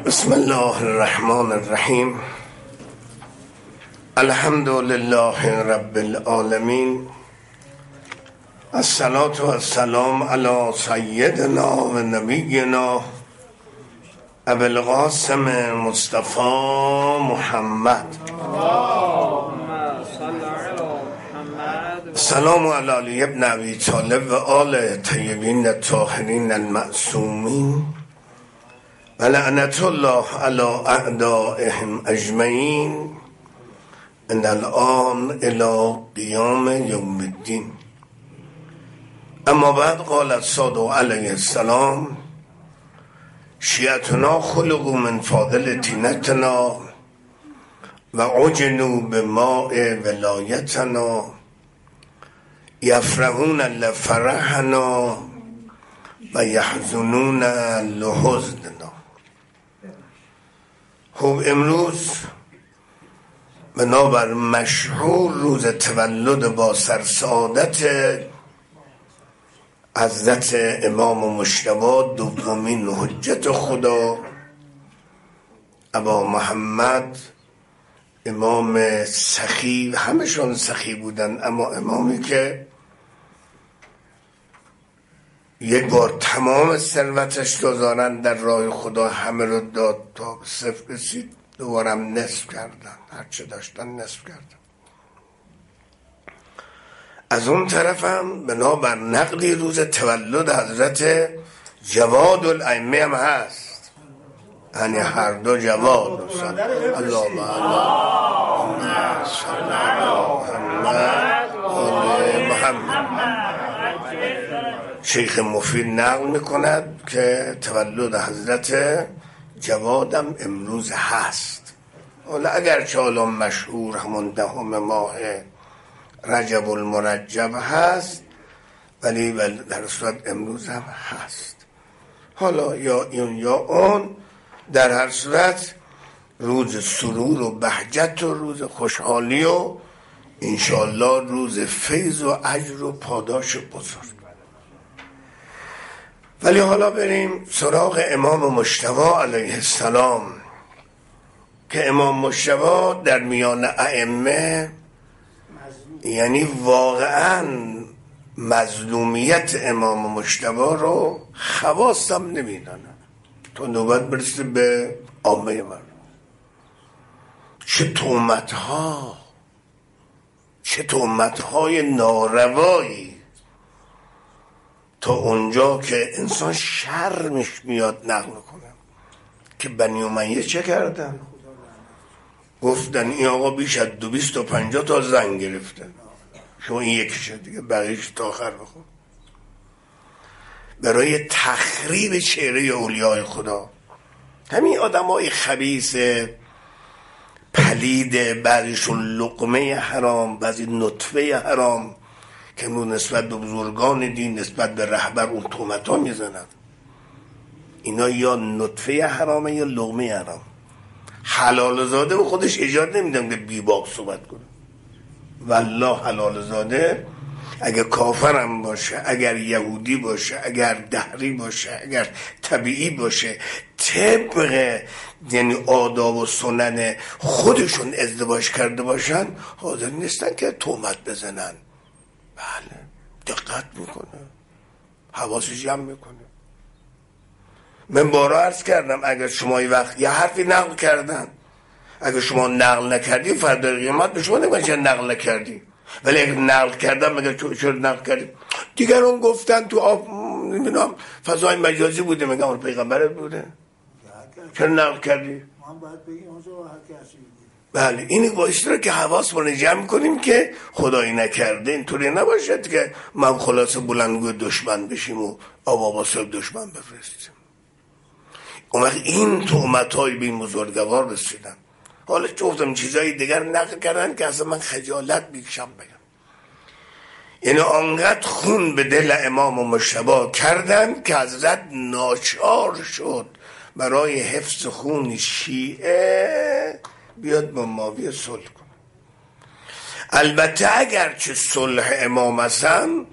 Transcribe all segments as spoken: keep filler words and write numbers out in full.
بسم الله الرحمن الرحیم. الحمد لله رب العالمین. الصلاة و السلام علی سیدنا و نبینا ابی القاسم مصطفی محمد. سلام علی علی ابن ابی طالب و آل طیبین الطاهرین المعصومین و لعنت الله علی اعدائهم اجمعین ان الان الی قیام یوم الدین. اما بعد قال الصادق علیه السلام: شیعتنا خلقوا من فاضل طینتنا و عجنوا بماء ولایتنا یفرحون لفرحنا و یحزنون لحزننا. خب امروز بنابر مشهور روز تولد با سرسعادت حضرت امام مجتبی دومین حجت خدا ابا محمد، امام سخی، همشون سخی بودن، اما امامی که یک بار تمام ثروتش گذارن در راه خدا، همه رو داد تا به صفر رسید، دوبارم نصف کردن، هرچه داشتن نصف کردن. از اون طرفم بنابر نقلی روز تولد حضرت جواد الائمه هم هست، یعنی هر دو جواد. اللهم صل علی محمد. شیخ مفید نقل میکند که تولد حضرت جوادم امروز هست. حالا اگرچه حالا مشهور همون دهم ماه رجب المرجب هست، ولی در صورت امروز هم هست. حالا یا این یا اون، در هر صورت روز سرور و بهجت و روز خوشحالی و انشاءالله روز فیض و اجر و پاداش بزرگ. ولی حالا بریم سراغ امام مجتبی علیه السلام، که امام مجتبی در میان ائمه یعنی واقعا مظلومیت امام مجتبی رو خواستم نمیدانم تا نوبت برسه به عامه من. چه تهمت ها، چه تهمت های ناروایی، تا اونجا که انسان شرمش میاد نقل کنه که بنی امیه چه کردن. گفتن این آقا بیش از دو بیست و پنجاه تا زن گرفتن، شما این یکیشه دیگه، بقیهش تا آخر بخون. برای تخریب چهره اولیاء خدا، همین آدم های خبیث پلید، بعضیشون لقمه حرام، بعضی نطفه حرام، که امروز نسبت به بزرگان دین، نسبت به رهبر اون تهمت ها میزنند. اینا یا نطفه حرامه یا لقمه حرام. حلال زاده به خودش اجازه نمیدم که بی باک صحبت کنه. والله حلال زاده اگر کافرم باشه، اگر یهودی باشه، اگر دهری باشه، اگر طبیعی باشه، طبق یعنی آداب و سنن خودشون ازدواج کرده باشن، حاضر نیستن که تهمت بزنن. بله، دقت میکنه، حواسش جمع میکنه. من بارا عرض کردم اگر شما یه وقت یه حرفی نقل کردن، اگر شما نقل نکردی فردا قیامت به شما نمیگن چرا نقل نکردی، ولی اگر نقل کردن میگن چرا نقل کردی. دیگران گفتن تو آب نمیدونم فضای مجازی بوده، میگن اون پیغمبرت بوده، چرا نقل کردی؟ ما باید بگیم اونجا هر کسی. بله، این بایستی رو که حواس رو جمع کنیم که خدایی نکرده اینطوری نباشد که ما خلاص بلندگو دشمن بشیم و آبا باسر دشمن بفرستیم. اون وقت این تهمت های به این بزرگوار رسیدن. حالا چه گفتم چیزای دیگر نقل کردن که اصلا من خجالت میکشم بگم. یعنی آنقدر خون به دل امام مجتبی کردن که حضرت ناچار شد برای حفظ خون شیعه بیاد با معاویه صلح کنه. البته اگر چه صلح امام هستن،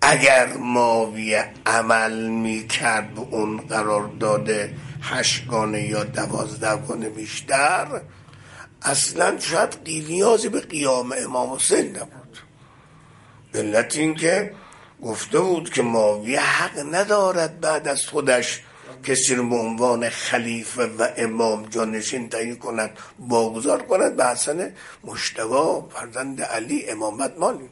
اگر معاویه عمل میکرد به اون قرار داده هشتگانه یا دوازدهگانه بیشتر، اصلا شاید نیازی به قیام امام حسین نبود. علت این که گفته بود که معاویه حق ندارد بعد از خودش کسی رو به عنوان خلیفه و امام جانشین تعیین کند، واگذار کند به حسن مجتبی فرزند علی امامت مالی.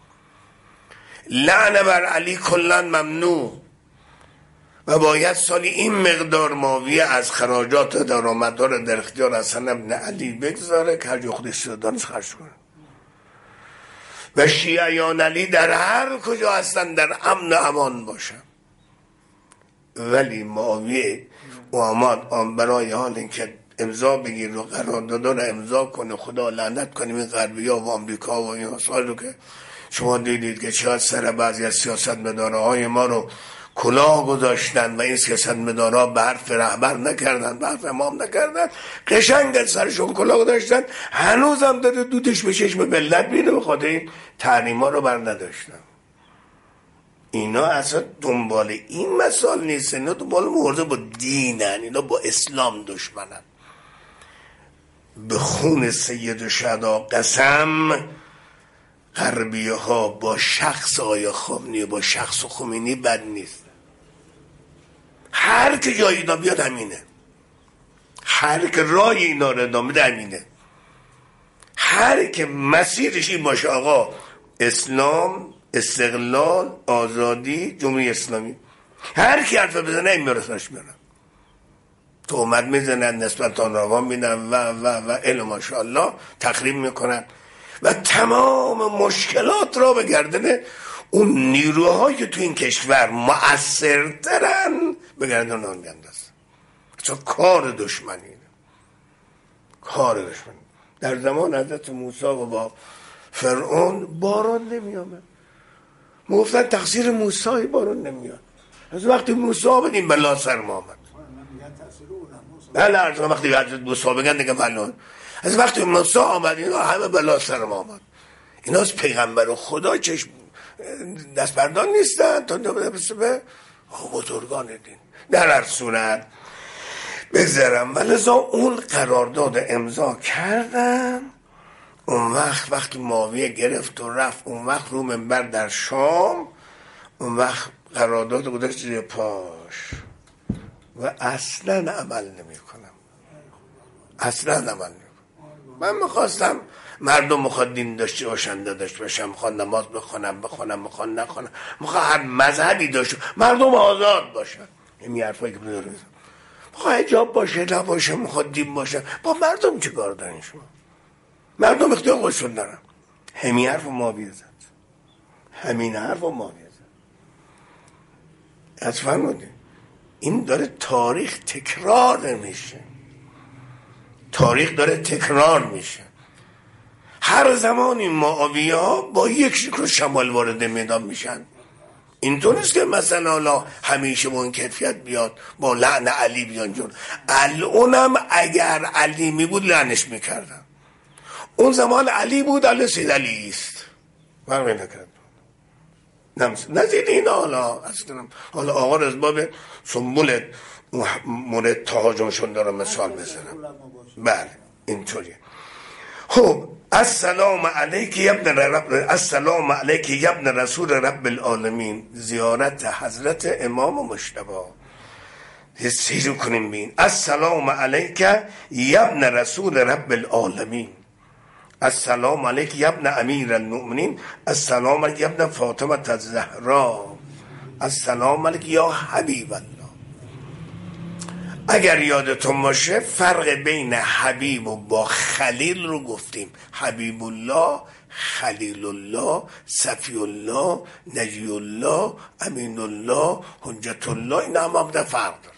لعنه بر علی کلا ممنوع و باید سالی این مقدار معاویه از خراجات درآمدها را در اختیار حسن ابن علی بگذاره که هر جا خودش دانست خرج کنه و شیعیان علی در هر کجا هستن در امن و امان باشن. ولی معاویه و آماد آن برای حال اینکه امضا بگیر و قرارداد رو امضا کنه، خدا لعنت کنیم این غربی ها و آمریکا و این سال رو که شما دیدید که چقدر سر بعضی از سیاست مداره های ما رو کلاه گذاشتن و این سیاست مدارا به حرف رهبر نکردن، به حرف امام نکردن، قشنگ سرشون کلاه گذاشتن، هنوز هم داره دودش به چشم ملت میره به خاطر این تحریما رو بر نداشتن. اینا اصلا دنبال این مسائل نیستن، اینا دنبال مبارزه با دینن، اینا با اسلام دشمنن. به خون سید الشهدا قسم، غربیه ها با شخص آیا خمینی با شخص خمینی بد نیست. هر که جای اینا بیاد همینه، هر که رای اینا رو ادامه ده همینه، هر که مسیرش این باشه آقا اسلام، استقلال، آزادی، جمهوری اسلامی، هر کی حرف بزنه این میرسنش میرن، تهمت میزنن، نسبت آن روا میدن و و و الا ماشاءالله تخریب میکنن و تمام مشکلات را به گردن اون نیروهایی که تو این کشور مؤثرترن به گردن آن میاندازن. چون کار دشمنی، کار دشمنی. در زمان حضرت موسی و با فرعون باران نمیامد، گفتن تقصیر موسی باران نمیاد. از وقتی موسی آمد این بلا سر ما آمد. بله از وقتی حضرت موسی بگن دیگه بلا، از وقتی موسی آمد اینا همه بلا سر ما آمد. اینا از پیغمبر خدا چشم دست بردان نیستن تا نبسه به بزرگان دین. در هر صورت بگذارم ولذا اون قرارداد امضا کردن. اون وقت وقتی معاویه گرفت و رفت اون وقت رو منبر در شام، اون وقت قرارداد گذاشت زیر پاش و اصلا عمل نمی کنم، اصلا عمل نمی کنم. من میخواستم مردم میخواد دین داشته باشن، داشته باشن، میخواد نماز بخونم بخونم، میخواد نخونم، میخواد هر مذهبی داشته، مردم آزاد باشن. این حرفایی که میذاره میخواد حجاب باشه نباشه، میخواد دین باشه، با مردم چه کار دارین شما؟ مردم اختیار خودشون دارن. همین حرف معاویه زد، همین حرف معاویه زد. از فرمودید این داره تاریخ تکرار میشه، تاریخ داره تکرار میشه. هر زمان این معاویه ها با یک شکل شمال وارد میدان میشن. اینطور نیست که مثلا حالا همیشه با این کیفیت بیاد با لعن علی بیان جون. الانم اگر علی می بود لعنش میکردن. اون زمان علی بود، علی سید علی است فرقی نکرد. نزید این حالا اصلا حالا آقا رزباب سنبول مورد تهاجمشون داره مثال بزنم. بله اینطوریه. خب السلام علیک یا ابن رب السلام علیک یا ابن رسول رب العالمین، زیارت حضرت امام مجتبی سیر کنیم بین. السلام علیک یا ابن رسول رب العالمین، السلام علیک یا ابن امیر المؤمنین، السلام علیک یا ابن فاطمه الزهرا، السلام علیک یا حبیب الله. اگر یادتون باشه فرق بین حبیب و با خلیل رو گفتیم. حبیب الله، خلیل الله، صفی الله، نجی الله، امین الله، حجت الله، این هم هم ده فرق داره.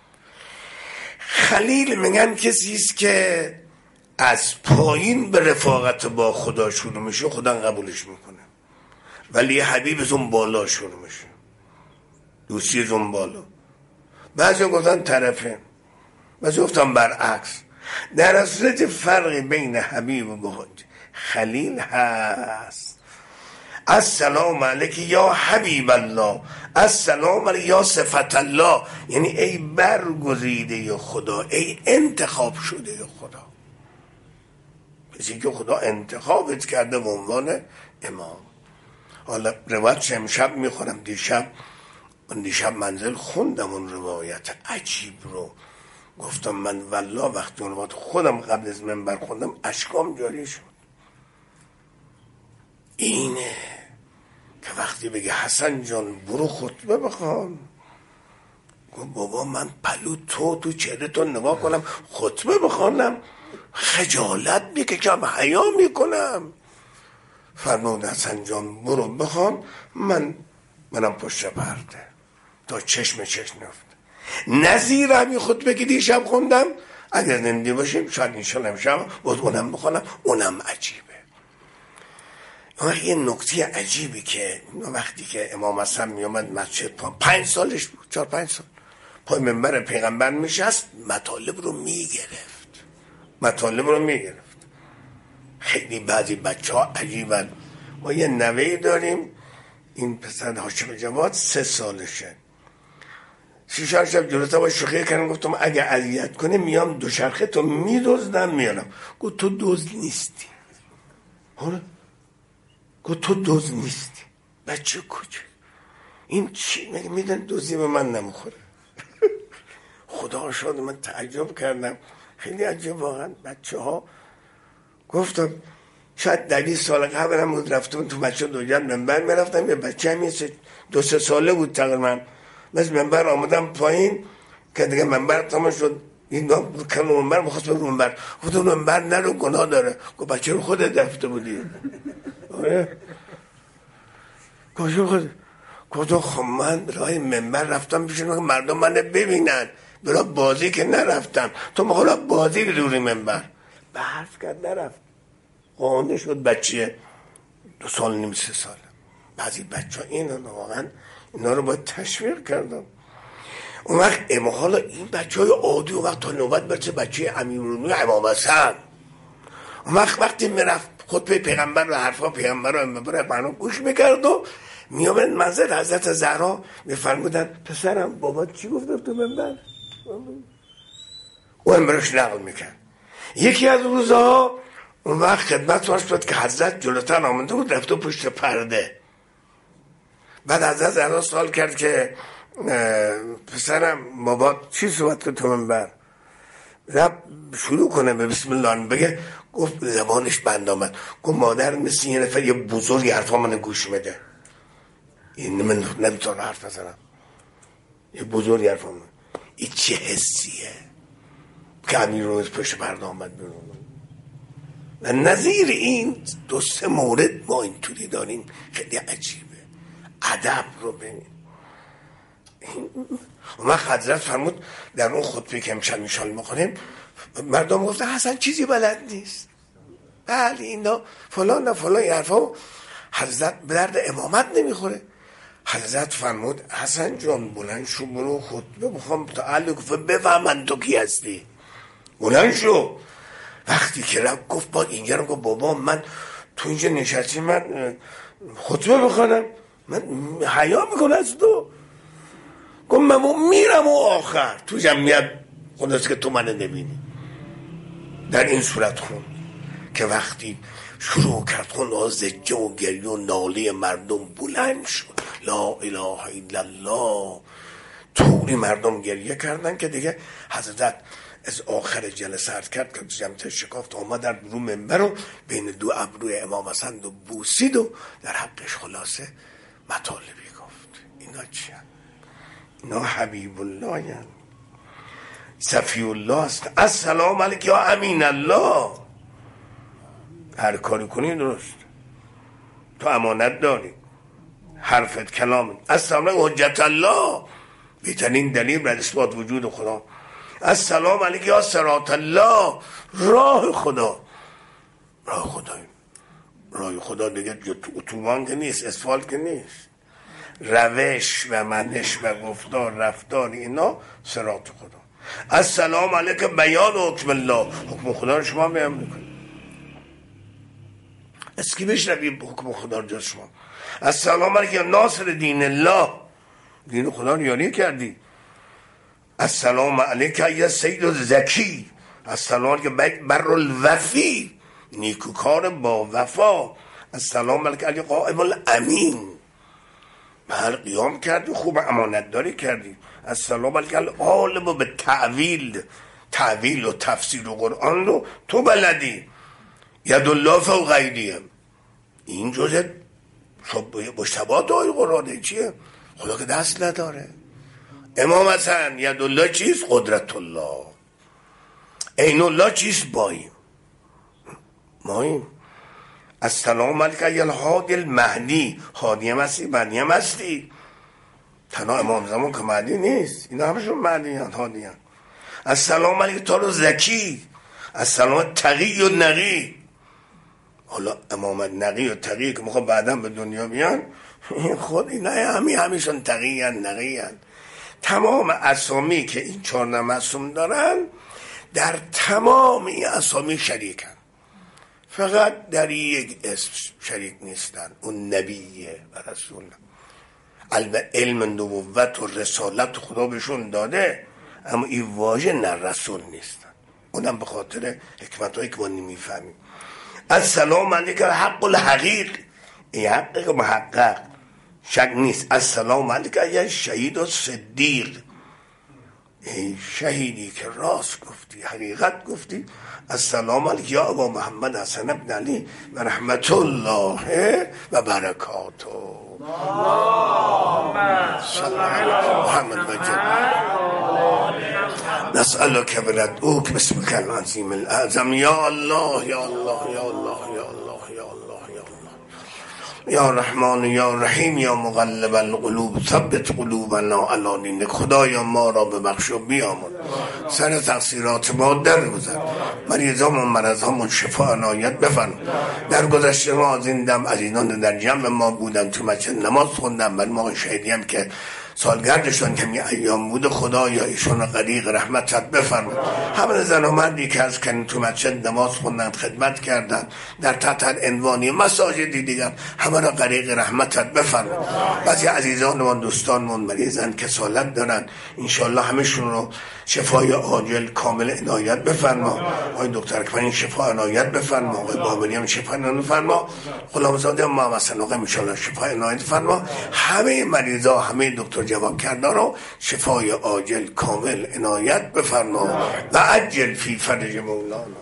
خلیل میگن کسی است که از پایین به رفاقت با خدا شروع میشه، خدا قبولش میکنه. ولی حبیب از اون بالا شروع میشه، دوستی از اون بالا. بعضی گفتن طرفه، بعضی گفتن برعکس. در اصلیت فرق بین حبیب و خلیل هست. السلام علیک یا حبیب الله، السلام علیک یا صفت الله، یعنی ای برگزیده خدا، ای انتخاب شده خدا، کسی که خدا انتخابت کرده به عنوان امام. حالا روایت امشب میخونم، دیشب دیشب منزل خوندم اون روایت عجیب رو، گفتم من والله وقتی اون وقت خودم قبل از منبر خوندم اشکام جاری شد. اینه که وقتی بگه حسن جان برو خطبه بخوان، گفت بابا من پلو تو تو چهره تو نگاه کنم خطبه بخوانم خجالت میکشم، حیا میکنم. فرمود حسن جان برو بخوان، من منم پشت پرده تا چشم چشم نفت. نظیر همین خطبه که دیشب خوندم اگر نمیدی باشیم شاید انشالله امشب باز اونم بخونم، اونم عجیبه. اما یه نکته عجیبی که وقتی که امام حسن میومد مسجد، پنج سالش بود، چهار پنج سال پای منبر پیغمبر میشست، مطالب رو میگرفت مطالب رو میگرفت خیلی بعضی بچه ها عجیبن. ما یه نوهی داریم، این پسر هاشم جواد سه سالشه، شیش هر شب جلوتا با شوخی کردم، گفتم اگه اذیت کنه میام دوچرخه تو میدزدم میارم. گفت تو دزد نیستی. حالا گفت تو دزد نیستی، بچه کوچه این چی مگه میدن دزدی به من نمیخوره؟ خدا شد من تعجب کردم، خیلی عجب واقعا. بچه ها گفتم شاید دویست سال قبل هم بود رفتم تو بچه دو جن منبر میرفتم، یه بچه همی دو سه ساله بود تقریبا، مثل منبر آمدم پایین که دیگه منبر تمام شد، این دو کنم منبر بخواست بگم منبر، گفتم منبر نرو گناه داره. گفت بچه رو خودت رفته بودی؟ آره گفتم خود گفتم خب من راه منبر رفتم پیشون که مردم من ببینن، برای بازی که نرفتم، تو مخالا بازی روی منبر به حرف کرد نرفت. قانه شد بچه دو سال نیم سه سال. بعضی بچه ها این واقعا اینا رو باید تشویق کردم. اون وقت اما حالا این بچه های عادی و وقت تا نوبت برسه بچه امیرالمومنین امام حسن، اون وقت وقتی میرفت خطبه پیغمبر و حرفا پیغمبر رو منبر برنامه گوش میکرد و میامد منزل حضرت زهرا میفرمودن پسرم بابا چی گفته تو منبر؟ او امروش نقل میکرد. یکی از روزها اون وقت خدمت واش بود که حضرت جلوتر آمده بود رفته پشت پرده. بعد حضرت زهرا سوال کرد که پسرم بابا چی صحبت که تو منبر؟ رب شروع کنه به بسم الله بگه، گفت زبانش بند آمد، گفت مادر مثل یه نفر یه بزرگ حرفا من گوش میده، این من نمیتونم حرف بزنم، یه بزرگ حرفا من. این چه حسیه که امیر رو پشت پرده آمد بیرون. و نظیر این دو سه مورد ما اینطوری داریم خیلی عجیبه. ادب رو ببین. اون حضرت فرمود در اون خطبه که امشب میشال میکنیم، مردم گفته حسن چیزی بلد نیست، بله اینا فلان نه فلان حرفا، حضرت به درد امامت نمیخوره. حضرت فرمود حسن جان بلند شو برو خطبه بخوام تعالی گفت بفهمن تو کی هستی، بلند شو. وقتی که رفت گفت با اینجا رو گفت بابا من تو اینجا نشستی من خطبه بخوانم، من حیا میکنه از تو. گفت من میرم و آخر تو جمعیت خودست که تو منو نبینی. در این صورت خون که وقتی شروع کرد خون زجه و گریه و ناله مردم بلند شد، لا اله الا الله، طوری مردم گریه کردن که دیگه حضرت از آخر جلسه عرض کرد که جمعیت شکافت آمد در رو منبر و بین دو ابروی امام حسن و بوسید و در حقش خلاصه مطالبی گفت. اینا چی هست؟ اینا حبیب الله هست، صفی الله است. السلام علیک یا امین الله، هر کاری کنی درست، تو امانت داری، حرفت کلام. السلام علیک حجت الله، بهترین دلیل بر اثبات وجود خدا. السلام علیک یا صراط الله، راه خدا. راه خدا راه خدا دیگه اتوبان که نیست، اسفالت که نیست، روش و منش و گفتار رفتار اینا صراط خدا. السلام علیک بیان حکم الله، حکم خدا رو شما بیان میکنید. از کی بشنوی حکم خدا رو جز شما؟ السلام علیک یا ناصر دین الله، دین خدا رو یاری کردی. السلام علیک یا سید الزکی، السلام علیک بر الوفی، نیکوکار با وفا. السلام علیک یا قائم الامین، هر قیام کردی خوب امانت داری کردی. السلام علیک العالم به تعویل، تعویل و تفسیر و قرآن رو تو بلدی. یدالله فوق ایدیهم، این جزء مشتبهات آیه قرآنه. چیه؟ خدا که دست نداره. امام حسن یدالله چیست؟ قدرت الله. عین الله چیست؟ باییم ماییم. السلام علیک یا الهادی المهدی، هادی هم هستی مهدی هم هستی. تنها امام زمان که مهدی نیست، اینا همشون مهدی هست هادی هست. السلام علیک تارو زکی، السلام تقی و نقی. حالا امام نقی و تقی که میخواه بعدا به دنیا بیان، خود اینا همی همیشون تقی هن نقی هن. تمام اسامی که این چهار معصوم دارن در تمام این اسامی شریکن، فقط در یک اسم شریک نیستن، اون نبیه و رسول. علم نبوت و رسالت خدا بهشون داده، اما این واژه نه رسول نیستن. اونم به خاطر حکمت هایی که ما نمیفهمیم. السلام علیک الحق الحقیق، این حقیق محقق شک نیست. السلام علیک یا شهید و صدیق، ای شهیدی که راست گفتی حقیقت گفتی. السلام علیک یا ابا محمد حسن ابن علی و رحمت الله و برکاته. محمد وجل نسألك بردعوك باسمك العظيم الأعظم یا الله یا الله یا الله یا الله یا الله یا الله یا رحمان یا رحیم یا مقلب القلوب ثبت قلوبنا علی دینک. خدایا ما را ببخش و بیامرز، سر تقصیرات ما درگذر، مریضامون مرضامون شفا عنایت بفرما. در گذشته ما از این دم عزیزان در جمع ما بودن، تو مسجد نماز خوندن، بعد ما شهیدی هم که سالگردشون که می ایام بود، خدایا ایشون غریق رحمتت بفرما. همه زن و مردی که از کنی تو مسجد نماز خوندن، خدمت کردن در تحت عنوانی مساجدی دیگر، همه را غریق رحمتت بفرما. بعضی عزیزانمون دوستانمون مریضن کسالت دارن، انشالله همشون رو شفای عاجل کامل عنایت بفرما. آقای دکتر اکبری شفا عنایت بفرما، آقای بابری هم شفا عنایت بفرما، غلامزاده ما مثلا آقای انشالله شفا عنایت بفرما. همه مریضا، همه دکتر جواب کردن رو شفای عاجل کامل عنایت بفرما و عجل فی فرج مولانا.